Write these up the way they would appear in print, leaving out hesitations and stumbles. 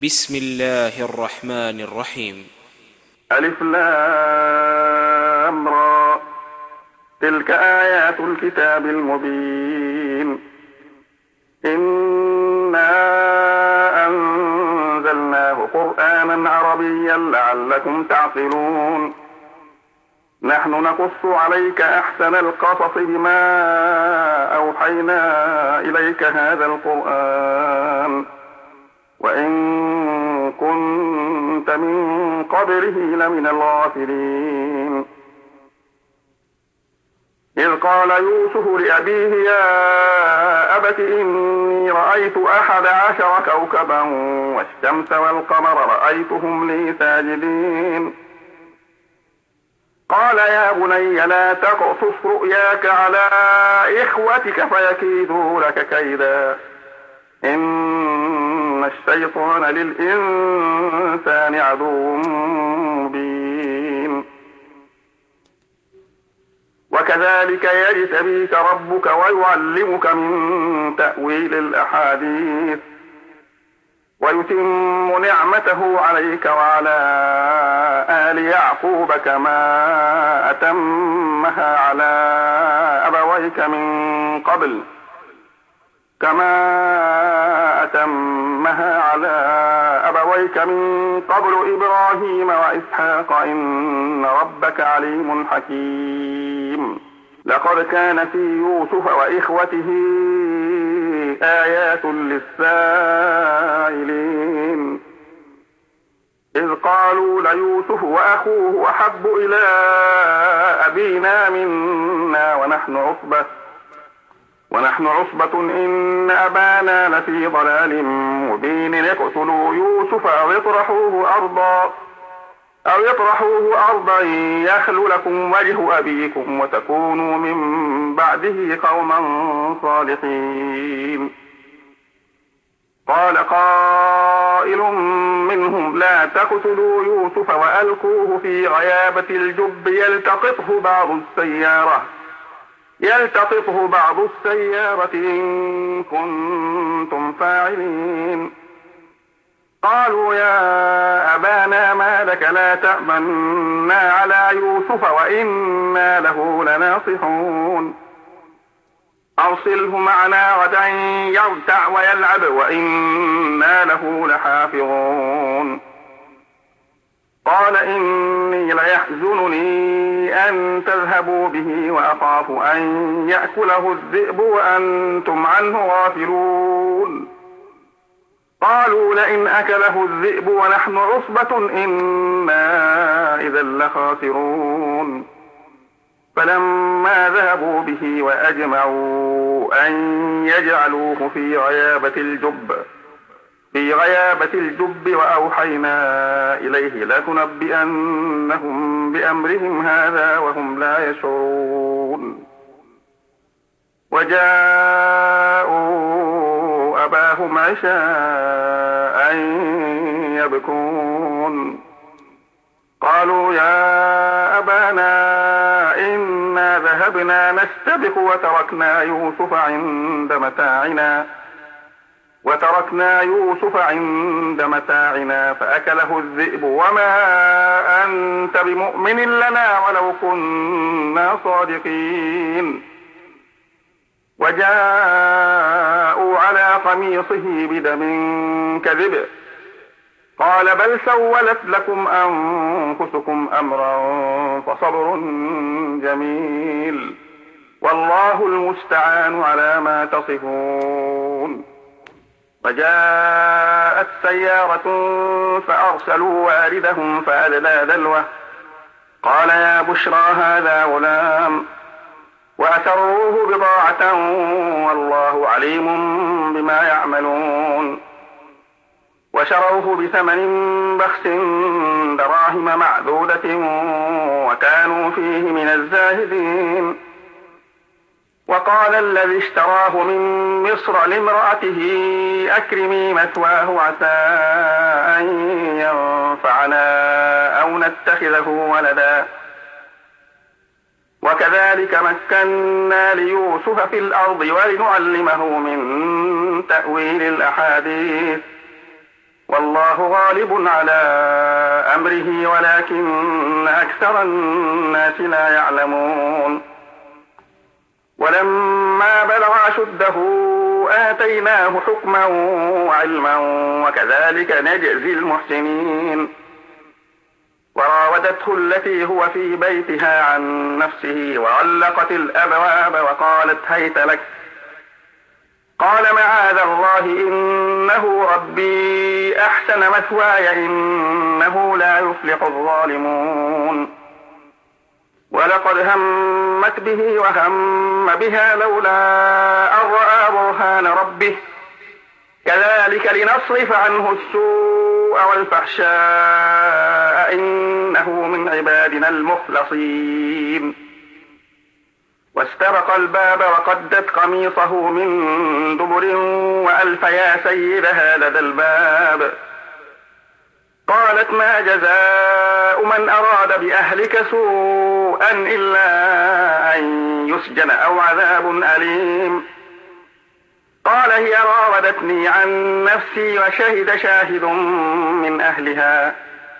بسم الله الرحمن الرحيم. ألف لام را. تلك آيات الكتاب المبين. إنا أنزلناه قرآنا عربيا لعلكم تعقلون. نحن نقص عليك أحسن القصص بما أوحينا إليك هذا القرآن وإن كنت من قبله لمن الغافلين. إذ قال يوسف لأبيه يا أبت إني رأيت 11 كوكبا والشمس والقمر رأيتهم لي ساجدين. قال يا بني لا تقصص رؤياك على إخوتك فيكيدوا لك كيدا إن الشيطان للإنسان عدو مبين. وكذلك يجتبيك ربك ويعلمك من تأويل الأحاديث ويتم نعمته عليك وعلى آل يعقوب كما أتمها على أبويك من قبل إبراهيم وإسحاق إن ربك عليم حكيم. لقد كان في يوسف وإخوته آيات للسائلين إذ قالوا ليوسف وأخوه أحب إلى أبينا منا ونحن عصبة إن أبانا لفي ضلال مبين. اقتلوا يوسف أو يطرحوه أرضا يخل لكم وجه أبيكم وتكونوا من بعده قوما صالحين. قال قائل منهم لا تقتلوا يوسف وألقوه في غيابة الجب يلتقطه بعض السيارة إن كنتم فاعلين. قالوا يا أبانا ما لك لا تأمنا على يوسف وإنا له لناصحون. أرسله معنا غدا يرتع ويلعب وإنا له لحافظون. قال إني ليحزنني أن تذهبوا به وأخاف أن يأكله الذئب وأنتم عنه غافلون. قالوا لئن أكله الذئب ونحن عصبة إنا إذا لخاسرون. فلما ذهبوا به وأجمعوا أن يجعلوه في غيابة الجب وأوحينا إليه لتنبئنهم بأمرهم هذا وهم لا يشعرون. وجاءوا أباهم عشاء يبكون. قالوا يا أبانا إنا ذهبنا نستبق وتركنا يوسف عند متاعنا فأكله الذئب وما أنت بمؤمن لنا ولو كنا صادقين. وجاءوا على قميصه بدم كذب قال بل سولت لكم أنفسكم أمرا فصبر جميل والله المستعان على ما تصفون. وجاءت سيارة فأرسلوا واردهم فأدلى دلوه قال يا بشرى هذا غلام وأسروه بضاعة والله عليم بما يعملون. وشروه بثمن بخس دراهم معدودة وكانوا فيه من الزاهدين. وقال الذي اشتراه من مصر لامرأته أكرمي مثواه عسى أن ينفعنا أو نتخذه ولدا. وكذلك مكنا ليوسف في الأرض ولنعلمه من تأويل الأحاديث والله غالب على أمره ولكن أكثر الناس لا يعلمون ولما بلغ أشده آتيناه حكما وعلما وكذلك نجزي المحسنين وراودته التي هو في بيتها عن نفسه وغلقت الأبواب وقالت هيت لك قال معاذ الله إنه ربي أحسن مثواي إنه لا يفلح الظالمون ولقد همت به وهم بها لولا أن رأى برهان ربه كذلك لنصرف عنه السوء والفحشاء إنه من عبادنا المخلصين واستبق الباب وقدت قميصه من دبر وألف يا سيدها لدى الباب قالت ما جزاء من أراد بأهلك سوءا إلا أن يسجن أو عذاب أليم قال هي راودتني عن نفسي وشهد شاهد من أهلها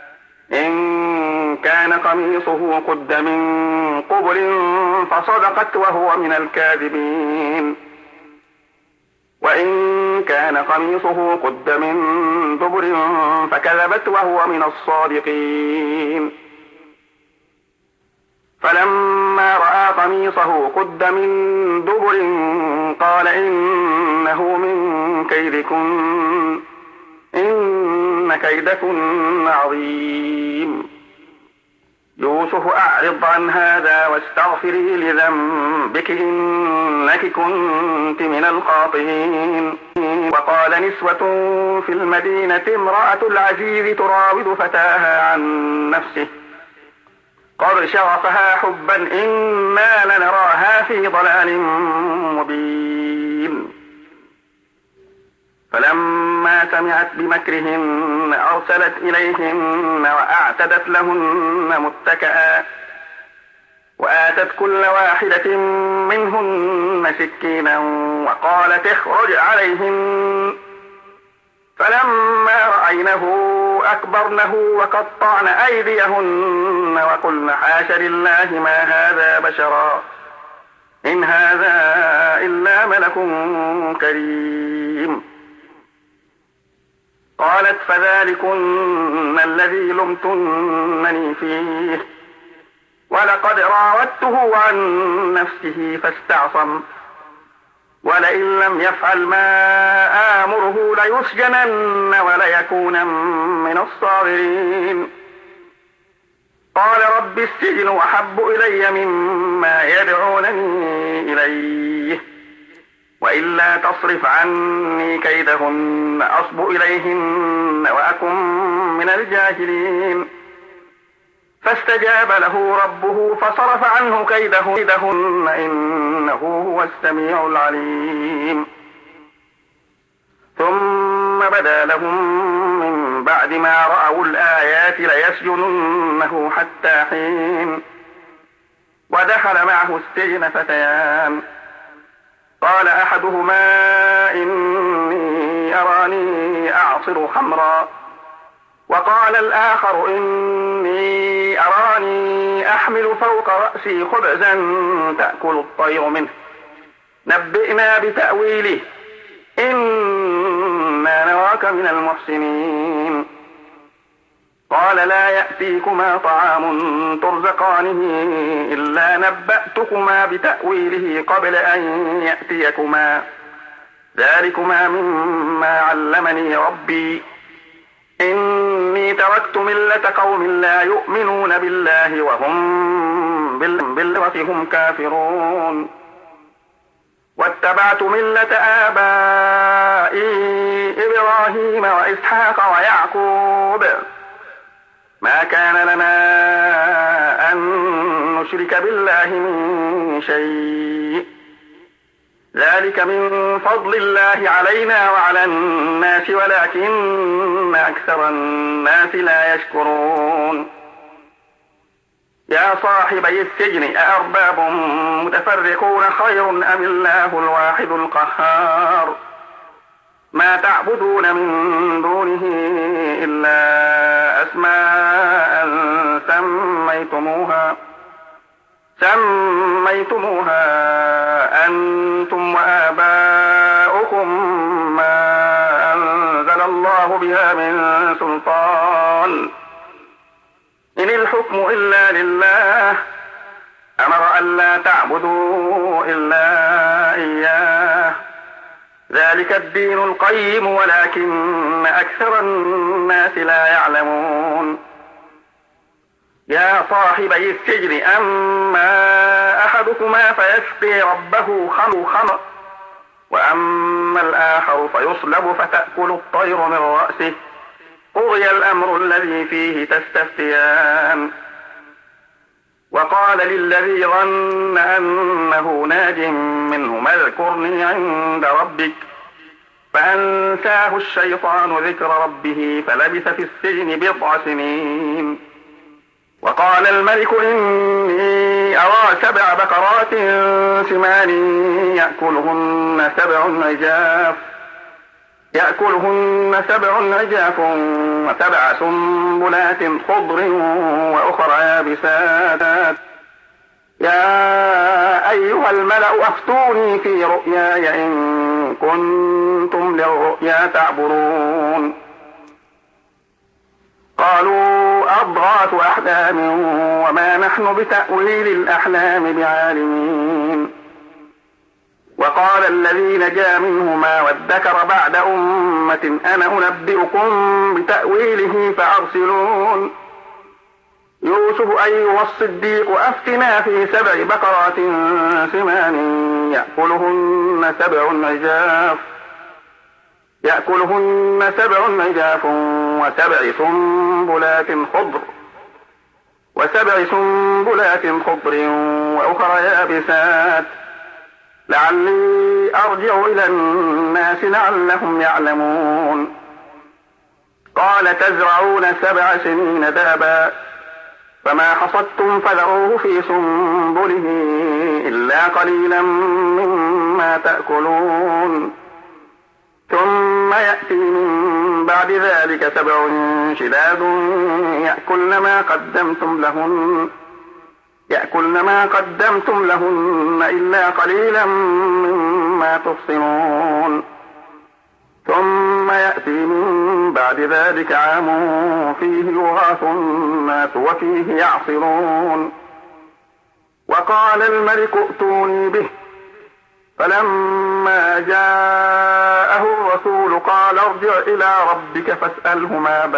إن كان قميصه قد من قبل فصدقت وهو من الكاذبين وإن كان قميصه قد من دبر فكذبت وهو من الصادقين فلما رأى قميصه قد من دبر قال إنه من كيدكن إن كيدكن عظيم يوسف أعرض عن هذا واستغفري لذنبك إنك كنت من الخاطئين وقال نسوة في المدينة امرأة العزيز تراود فتاها عن نفسه قد شغفها حبا إنا لنراها في ضلال مبين فلما سمعت بمكرهن أرسلت إليهن وأعتدت لهن متكئا وآتت كل واحدة منهن سكينا وقالت اخرج عليهن فلما رأينه أكبرنه وقطعن أيديهن وقلن حاش لله ما هذا بشرا إن هذا إلا ملك كريم قالت فذلكن الذي لمتنني فيه ولقد راودته عن نفسه فاستعصم ولئن لم يفعل ما آمره ليسجنن وليكون من الصاغرين قال رب السجن أحب إلي مما يدعونني إليه وإلا تصرف عني كيدهن أصب إليهن وأكن من الجاهلين فاستجاب له ربه فصرف عنه كيدهن إنه هو السميع العليم ثم بدا لهم من بعد ما رأوا الآيات ليسجننه حتى حين ودخل معه السجن فتيان قال أحدهما إني أراني أعصر خمرا وقال الآخر إني أراني أحمل فوق رأسي خبزا تأكل الطير منه نبئنا بتأويله إنا نراك من المحسنين قال لا يأتيكما طعام ترزقانه إلا نبأتكما بتأويله قبل أن يأتيكما ذلكما مما علمني ربي إني تركت ملة قوم لا يؤمنون بالله وهم بالآخرة هم كافرون واتبعت ملة آبائي إبراهيم وإسحاق ويعقوب ما كان لنا أن نشرك بالله من شيء ذلك من فضل الله علينا وعلى الناس ولكن أكثر الناس لا يشكرون يا صاحبي السجن أأرباب متفرقون خير أم الله الواحد القهار ما تعبدون من دونه إلا أسماء سميتموها أنتم وآباؤكم ما أنزل الله بها من سلطان إن الحكم إلا لله أمر ألا تعبدوا إلا إياه ذلك الدين القيم ولكن أكثر الناس لا يعلمون يا صاحبي السجن أما أحدكما فيسقي ربه خمر وأما الآخر فيصلب فتأكل الطير من رأسه قضي الأمر الذي فيه تستفتيان وقال للذي ظن أنه ناج منهما اذكرني عند ربك فأنساه الشيطان ذكر ربه فلبث في السجن 9 سنين وقال الملك إني أرى 7 بقرات سمان يأكلهن 7 عجاف و7 سنبلات خضر وأخرى يابسات يا أيها الملأ أفتوني في رؤياي إن كنتم للرؤيا تعبرون قالوا أضغاث أحلام وما نحن بتأويل الأحلام بعالمين وقال الذي نجا منهما وادكر بعد أمة أنا أنبئكم بتأويله فأرسلون يوسف أيها الصديق أفتنا في 7 بقرات سمان يأكلهن 7 عجاف و7 سنبلات خضر وأخرى يابسات لعلي أرجع إلى الناس لعلهم يعلمون قال تزرعون 7 سنين دابا فما حصدتم فذروه في سنبله إلا قليلا مما تأكلون ثم يأتي من بعد ذلك 7 شداد يأكلن ما قدمتم لهن إلا قليلا مما تحصنون ثم يأتي من بعد ذلك عام فيه يغاث الناس وفيه يعصرون وقال الملك ائتوني به فلما جاءه الرسول قال ارجع إلى ربك فاسأله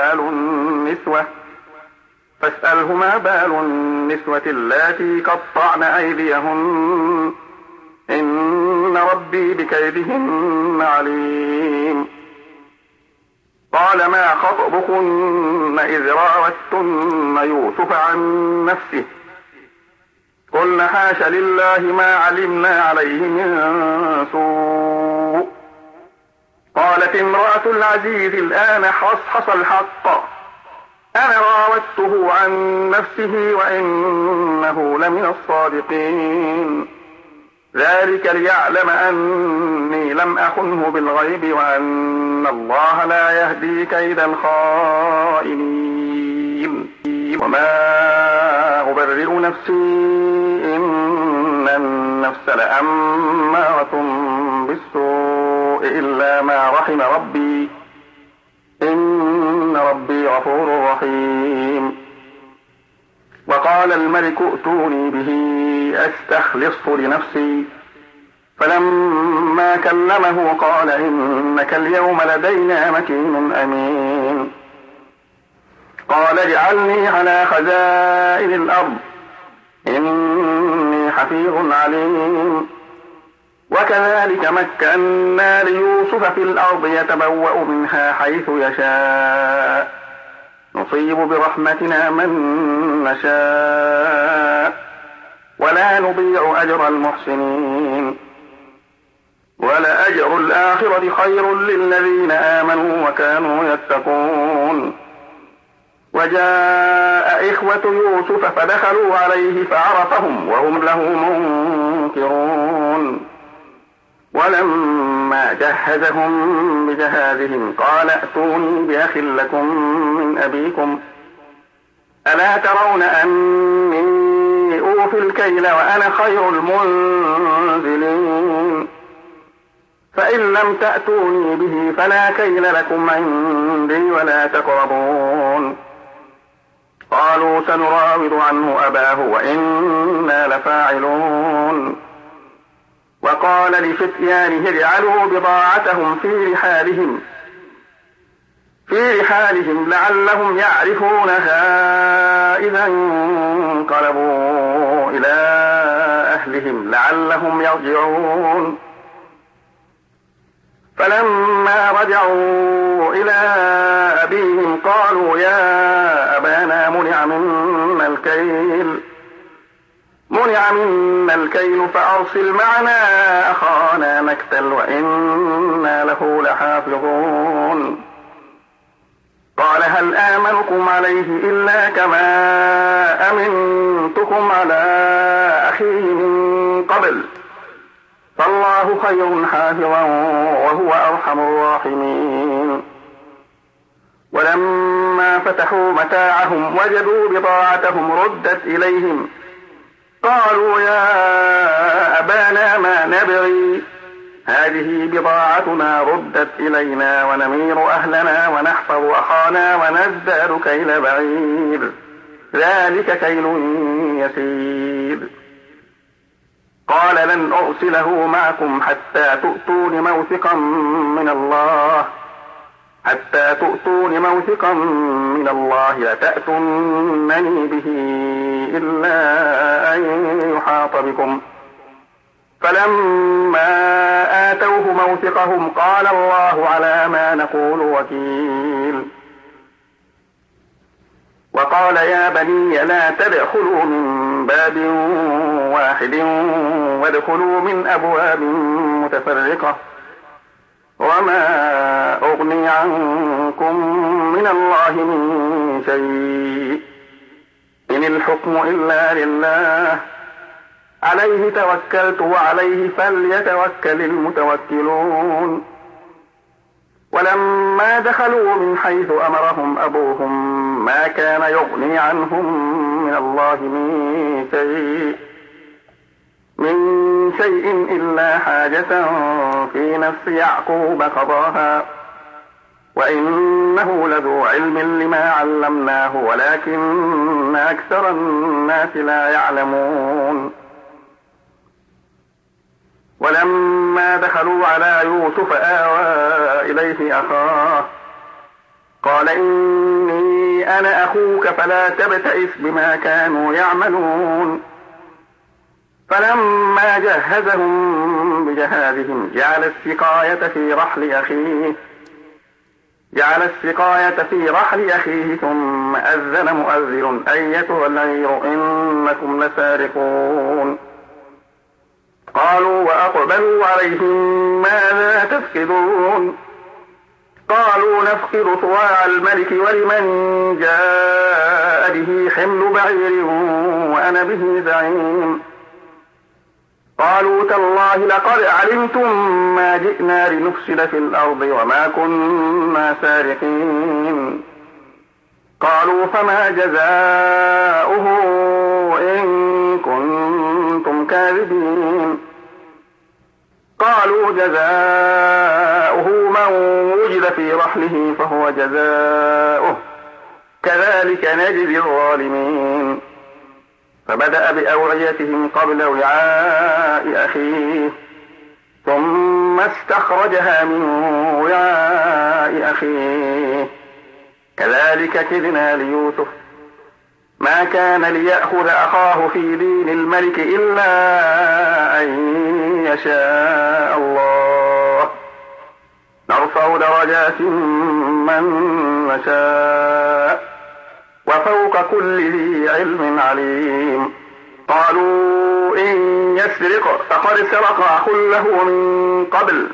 ما بال النسوة اللاتي قطعن أيديهن إن ربي بكيدهن عليم قال ما خطبكن إذ راوتن يوسف عن نفسه قلنا حاش لله ما علمنا عليه من سوء قالت امرأة العزيز الآن حصحص الحق أنا راودته عن نفسه وإنه لمن الصادقين ذلك ليعلم أني لم أخنه بالغيب وأن الله لا يهدي كيد الخائنين وما أبرئ نفسي إن النفس لأمارة بالسوء إلا ما رحم ربي إن ربي غفور رحيم وقال الملك ائتوني به أستخلصه لنفسي فلما كلمه قال إنك اليوم لدينا مكين أمين قال اجعلني على خزائن الأرض إني حفيظ عليم وكذلك مكنا ليوسف في الأرض يتبوأ منها حيث يشاء نصيب برحمتنا من نشاء ولا نضيع أجر المحسنين ولأجر الآخرة خير للذين آمنوا وكانوا يتقون وجاء إخوة يوسف فدخلوا عليه فعرفهم وهم له منكرون ولما فلما جهزهم بجهازهم قال ائتوني بأخ لكم من أبيكم ألا ترون أني أوفي الكيل وأنا خير المنزلين فإن لم تأتوني به فلا كيل لكم عندي ولا تقربون قالوا سنراود عنه أباه وإنا لفاعلون وقال لفتيانه اجعلوا بضاعتهم في رحالهم لعلهم يعرفونها إذا انقلبوا إلى أهلهم لعلهم يرجعون فلما رجعوا إلى أبيهم قالوا يا أبانا منع منا الكيل فأرسل معنا أخانا نكتل وإنا له لحافظون قال هل آمنكم عليه إلا كما أمنتكم على أخيه من قبل فالله خير حافظا وهو أرحم الراحمين ولما فتحوا متاعهم وجدوا بضاعتهم ردت إليهم قالوا يا أبانا ما نبغي هذه بضاعتنا ردت إلينا ونمير أهلنا ونحفظ أخانا ونزداد كيل بعير ذلك كيل يسير قال لن أرسله معكم حتى تؤتون موثقا من الله لتأتونني به إلا أن يحاط بكم فلما آتوه موثقهم قال الله على ما نقول وكيل وقال يا بني لا تدخلوا من باب واحد وادخلوا من أبواب متفرقة وما أغني عنكم من الله من شيء إن الحكم إلا لله عليه توكلت وعليه فليتوكل المتوكلون ولما دخلوا من حيث أمرهم أبوهم ما كان يغني عنهم من الله من شيء إلا حاجة في نفس يعقوب قضاها وإنه لذو علم لما علمناه ولكن أكثر الناس لا يعلمون ولما دخلوا على يوسف آوى إليه أخاه قال إني أنا أخوك فلا تبتئس بما كانوا يعملون فلما جهزهم بجهازهم جعل السقاية في رحل أخيه ثم أذن مؤذن أيتها العير إنكم لسارقون قالوا وأقبلوا عليهم ماذا تفقدون قالوا نفقد صواع الملك ولمن جاء به حمل بعير وأنا به زعيم قالوا تالله لقد علمتم ما جئنا لنفسد في الأرض وما كنا سارقين قالوا فما جزاؤه إن كنتم كاذبين قالوا جزاؤه من وجد في رحله فهو جزاؤه كذلك نجزي الظالمين فبدأ بأوعيتهم قبل وعاء أخيه ثم استخرجها من وعاء أخيه كذلك كدنا ليوسف ما كان ليأخذ أخاه في دين الملك إلا أن يشاء الله نرفع درجات من نشاء وفوق كل ذي علم عليم قالوا إن يسرق فقد سرق أخ له من قبل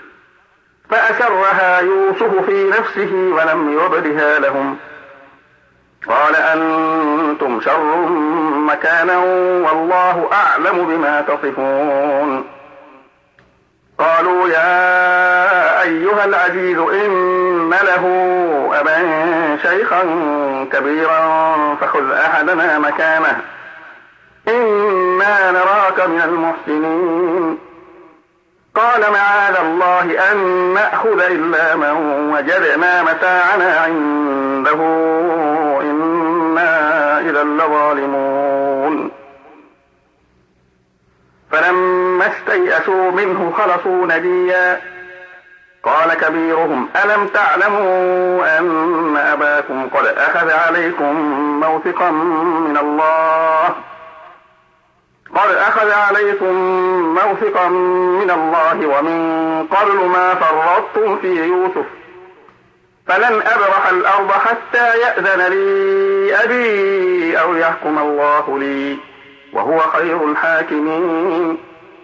فأسرها يوسف في نفسه ولم يبدها لهم قال أنتم شر مكانا والله أعلم بما تصفون قالوا يا أيها العزيز إن له أبا شيخا كبيرا فخذ أحدنا مكانه إنا نراك من المحسنين. قال معاذ الله أن نأخذ إلا من وجدنا متاعنا عنده إنا إذا لظالمون. فلما استيئسوا منه خلصوا نجيا قال كبيرهم ألم تعلموا أن أباكم قد أخذ عليكم موثقا من الله ومن قبل ما فرطتم في يوسف فلن أبرح الأرض حتى يأذن لي أبي أو يحكم الله لي وهو خير الحاكمين.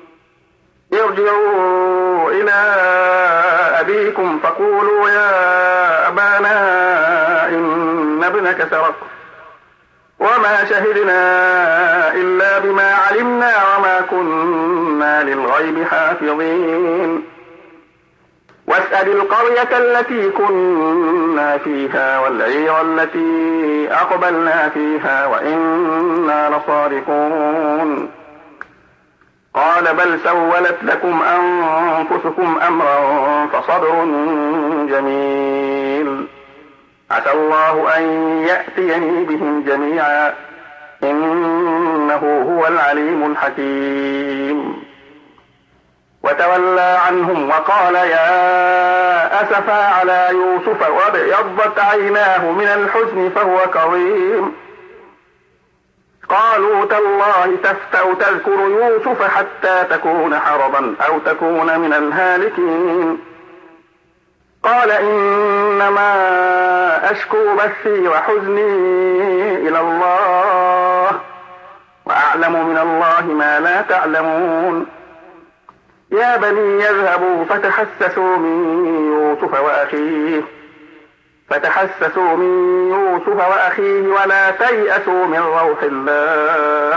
ارجعوا إلى أبيكم فقولوا يا أبانا إن ابنك سرق وما شهدنا إلا بما علمنا وما كنا للغيب حافظين. واسأل القرية التي كنا فيها والعير التي أقبلنا فيها وإنا لصادقون. قال بل سولت لكم أنفسكم أمرا فصبر جميل عسى الله أن يأتيني بهم جميعا إنه هو العليم الحكيم. وتولى عنهم وقال يا أسفا على يوسف وابيضت عيناه من الحزن فهو كظيم. قالوا تالله تفتأ تذكر يوسف حتى تكون حرضا أو تكون من الهالكين. قال إنما أشكو بثي وحزني إلى الله وأعلم من الله ما لا تعلمون. يا بني يذهبوا فتحسسوا من يوسف وأخيه ولا تيأسوا من روح الله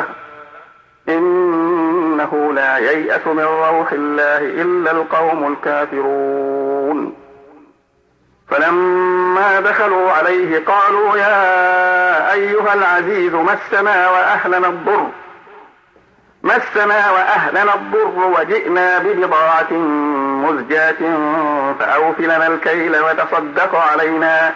إنه لا ييأس من روح الله إلا القوم الكافرون. فلما دخلوا عليه قالوا يا أيها العزيز مسنا وأهلنا الضر وجئنا ببضاعة مزجاة فأوف لنا الكيل وتصدق علينا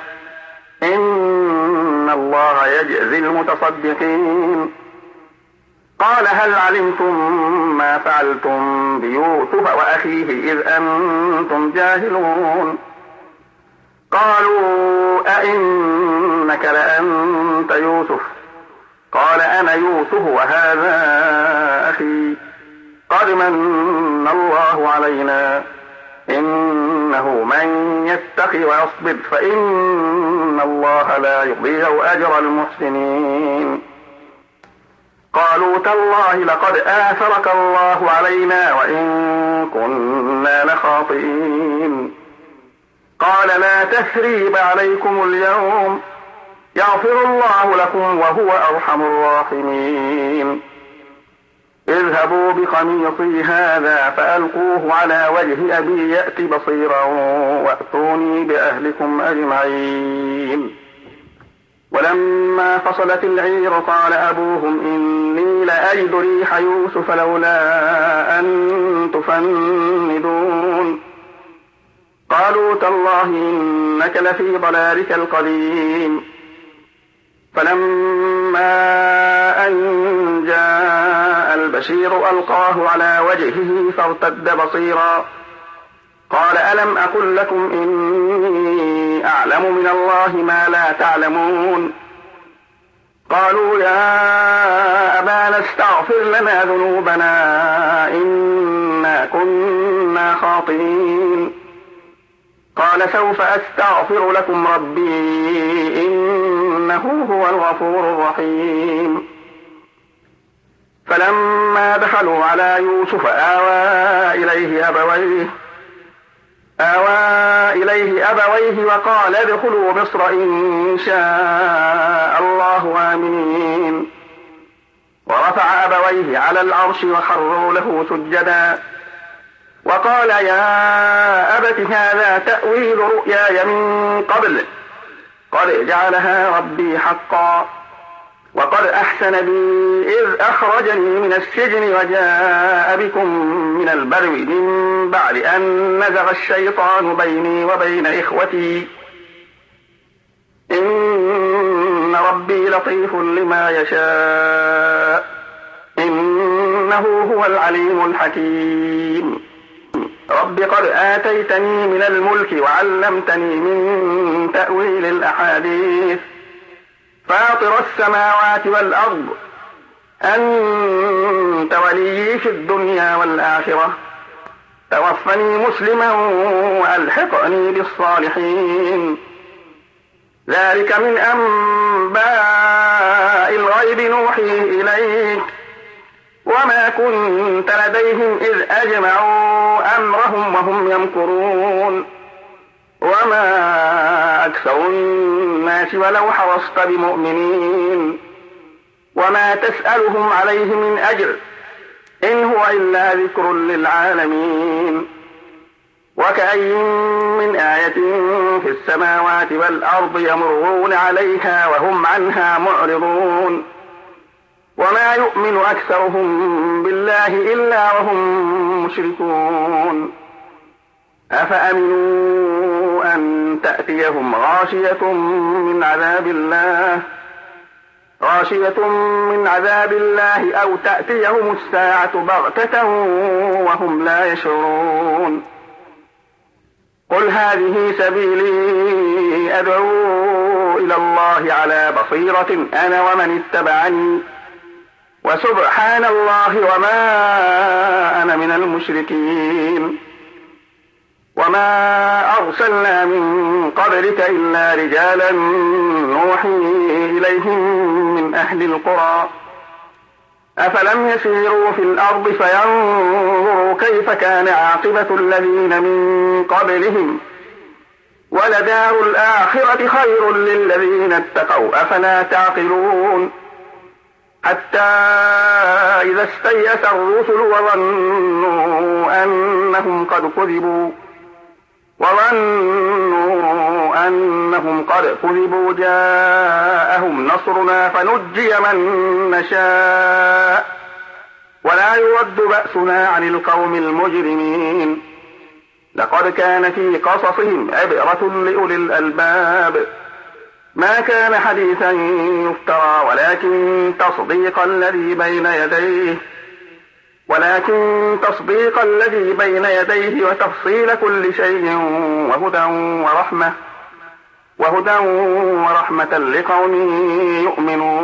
إن الله يجزي المتصدقين. قال هل علمتم ما فعلتم بيوسف وأخيه إذ أنتم جاهلون. قالوا أئنك لأنت يوسف قال أنا يوسف وهذا أخي قد من الله علينا إنه من يتق ويصبر فإن الله لا يضيع أجر المحسنين. قالوا تالله لقد آثرك الله علينا وإن كنا لخاطئين. قال لا تثريب عليكم اليوم يغفر الله لكم وهو أرحم الراحمين. اذهبوا بقميصي هذا فألقوه على وجه أبي يأت بصيرا وأتوني بأهلكم أجمعين. ولما فصلت العير قال أبوهم إني لأجد ريح يوسف لولا أن تفندون. قالوا تالله إنك لفي ضلالك القديم. فلما أن جاء البشير ألقاه على وجهه فارتد بصيرا قال ألم أقل لكم إني أعلم من الله ما لا تعلمون. قالوا يا أبانا استغفر لنا ذنوبنا إنا كنا خاطئين. قال سوف أستغفر لكم ربي إنه هو الغفور الرحيم. فلما دخلوا على يوسف آوى إليه أبويه وقال ادخلوا مصر إن شاء الله آمنين. ورفع أبويه على العرش وخروا له سجدا وقال يا أبت هذا تأويل رؤياي من قبل قد جعلها ربي حقا وقد أحسن بي إذ أخرجني من السجن وجاء بكم من البدو من بعد أن نزغ الشيطان بيني وبين إخوتي إن ربي لطيف لما يشاء إنه هو العليم الحكيم رب قد آتيتني من الملك وعلمتني من تأويل الأحاديث فاطر السماوات والأرض أنت وليي في الدنيا والآخرة توفني مسلما وألحقني بالصالحين ذلك من أنباء الغيب نوحيه إليك وما كنت لديهم إذ أجمعوا أمرهم وهم يمكرون وما أكثر الناس ولو حرصت بمؤمنين وما تسألهم عليه من أجر إن هو إلا ذكر للعالمين وكأي من آية في السماوات والأرض يمرون عليها وهم عنها معرضون وما يؤمن أكثرهم بالله إلا وهم مشركون أفأمنوا أن تأتيهم غاشية من عذاب الله أو تأتيهم الساعة بغتة وهم لا يشعرون قل هذه سبيلي أدعو إلى الله على بصيرة أنا ومن اتبعني وسبحان الله وما أنا من المشركين وما أرسلنا من قبلك إلا رجالا نوحي إليهم من أهل القرى أفلم يسيروا في الأرض فينظروا كيف كان عاقبة الذين من قبلهم ولدار الآخرة خير للذين اتقوا أفلا تعقلون حتى إذا استيأس الرسل وظنوا أنهم قد كذبوا جاءهم نصرنا فنجي من نشاء ولا يرد بأسنا عن القوم المجرمين لقد كان في قصصهم عبرة لأولي الألباب ما كان حديثا يفترى ولكن تصديق الذي بين يديه وتفصيل كل شيء وهدى ورحمة لقوم يؤمنون